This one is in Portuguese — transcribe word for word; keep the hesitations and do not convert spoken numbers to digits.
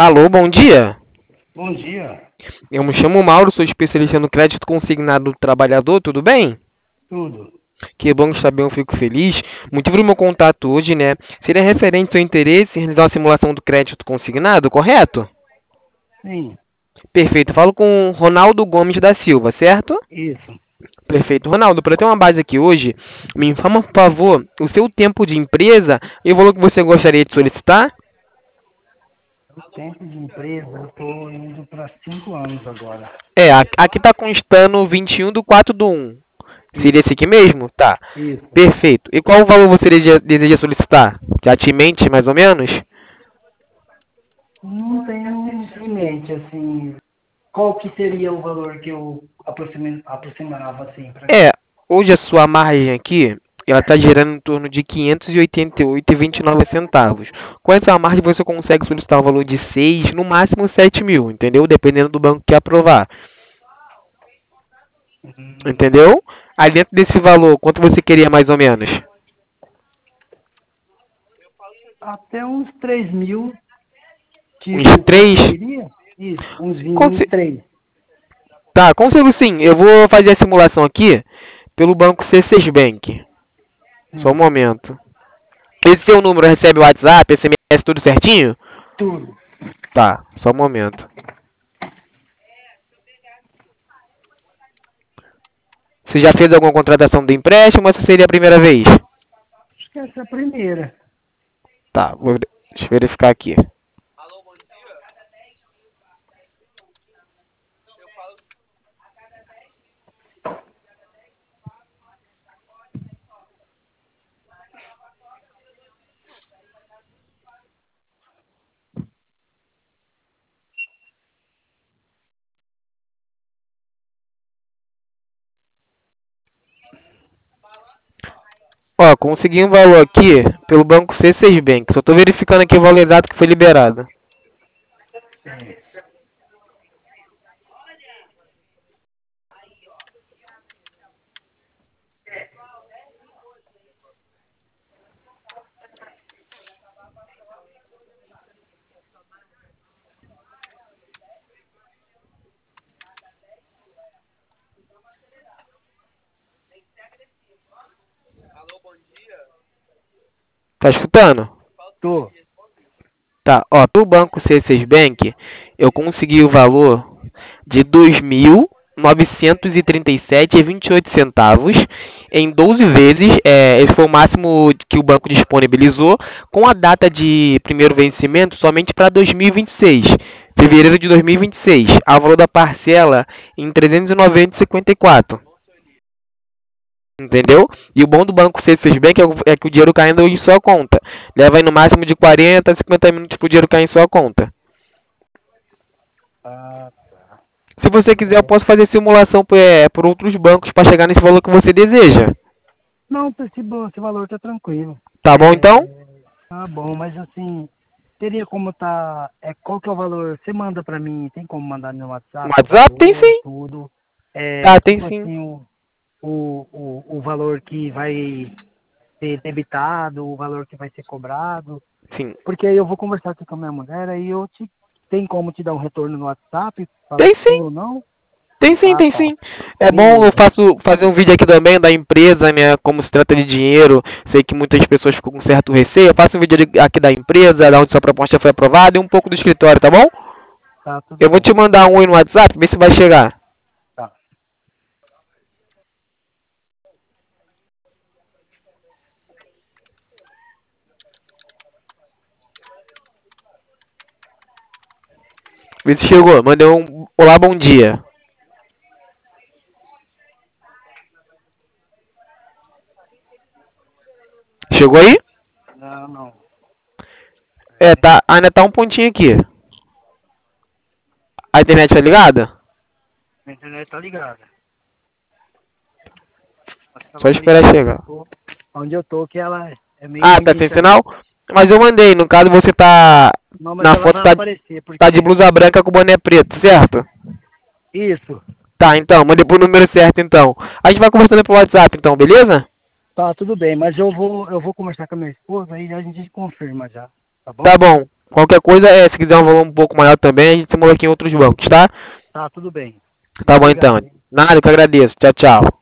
Alô, bom dia. Bom dia. Eu me chamo Mauro, sou especialista no crédito consignado do trabalhador, tudo bem? Tudo. Que bom que está bem, eu fico feliz. O motivo do meu contato hoje, né, seria referente ao seu interesse em realizar uma simulação do crédito consignado, correto? Sim, Perfeito, falo com o Ronaldo Gomes da Silva, certo? isso. Perfeito. Ronaldo, para ter uma base aqui hoje, me informa, por favor, o seu tempo de empresa e o valor que você gostaria de solicitar? O tempo de empresa, eu estou indo para cinco anos agora. É, a- aqui está constando vinte e um do quatro do um. Seria Isso, esse aqui mesmo? Tá. isso. Perfeito. E qual o valor você deseja, deseja solicitar? Já te mente, mais ou menos? Não tenho em mente, assim, qual que seria o valor que eu aproxima- aproximava, assim, para É, hoje a sua margem aqui, ela está gerando em torno de quinhentos e oitenta e oito reais e vinte e nove centavos. Com essa margem você consegue solicitar o valor de seis, no máximo sete mil, entendeu? Dependendo do banco que aprovar. Entendeu? Aí dentro desse valor, quanto você queria mais ou menos? até uns três mil, Uns tipo, três? conseguiria? Isso, uns vinte, uns Conse- três. Tá, consigo sim. Eu vou fazer a simulação aqui pelo banco C seis Bank. Só um Hum, momento. Esse seu número recebe o WhatsApp, S M S, tudo certinho? tudo. Tá, só um momento. Você já fez alguma contratação do empréstimo ou essa seria a primeira vez? Acho que essa é a primeira. Tá, vou, deixa eu verificar aqui. Ó, consegui um valor aqui pelo banco C seis Bank. Só tô verificando aqui o valor exato que foi liberado. É. Tá escutando? Tô. Tá, ó, pelo banco C seis Bank, eu consegui o valor de dois mil novecentos e trinta e sete reais e vinte e oito centavos em doze vezes. É, esse foi o máximo que o banco disponibilizou, com a data de primeiro vencimento somente para dois mil e vinte e seis, fevereiro de dois mil e vinte e seis. O valor da parcela em trezentos e noventa reais e cinquenta e quatro. Entendeu? E o bom do banco C seis Bank é o- é que o dinheiro caindo em sua conta. Leva aí no máximo de quarenta a cinquenta minutos para o dinheiro cair em sua conta. Ah, tá. Se você quiser, eu É, posso fazer simulação por, é, por outros bancos para chegar nesse valor que você deseja. não, esse, bo- esse valor tá tranquilo. Tá bom, então? É, tá bom, mas assim, teria como tá. É, qual que é o valor? Você manda pra mim, tem como mandar no No WhatsApp o WhatsApp tem valor, sim. tudo. É, Tá, tem tipo sim. assim, o, o, o, o valor que vai ser debitado, o valor que vai ser cobrado. Sim. Porque aí eu vou conversar aqui com a minha mulher, aí eu te. Tem como te dar um retorno no WhatsApp? Falar Tem se sim sim. ou não? Tem sim, Ah, tem tá. sim. É bom, eu Beleza. faço fazer um vídeo aqui também da empresa, né? Como se trata de dinheiro. Sei que muitas pessoas ficam com certo receio. Eu faço um vídeo de- aqui da empresa, da onde sua proposta foi aprovada e um pouco do escritório, tá bom? Tá, tudo Eu vou bem. te mandar um aí no WhatsApp, ver se vai chegar. Tá. Vê se chegou. Mandei um olá, bom dia. Chegou aí? Não, não. É, É, tá. Ainda tá um pontinho aqui. A internet tá ligada? a internet tá ligada. Acho que ela Só tá esperar ligada onde eu chegar. tô. Onde eu tô, que ela é é meio Ah, ruim tá de sem internet. sinal? Mas eu mandei. No caso, você tá. Não, mas Na ela foto vai tá, aparecer, tá de porque. blusa branca com boné preto, certo? Isso. Tá, então. Mandei pro número certo, então. A gente vai conversando pelo WhatsApp, então, beleza? Tá, tudo bem, mas eu vou, eu vou conversar com a minha esposa e a gente confirma já. Tá bom? Tá bom. Qualquer coisa, é, se quiser um valor um pouco maior também, a gente simula aqui em outros bancos, tá? Tá, tudo bem. Tá bom Obrigado, então. hein? Nada, eu que agradeço. Tchau, tchau.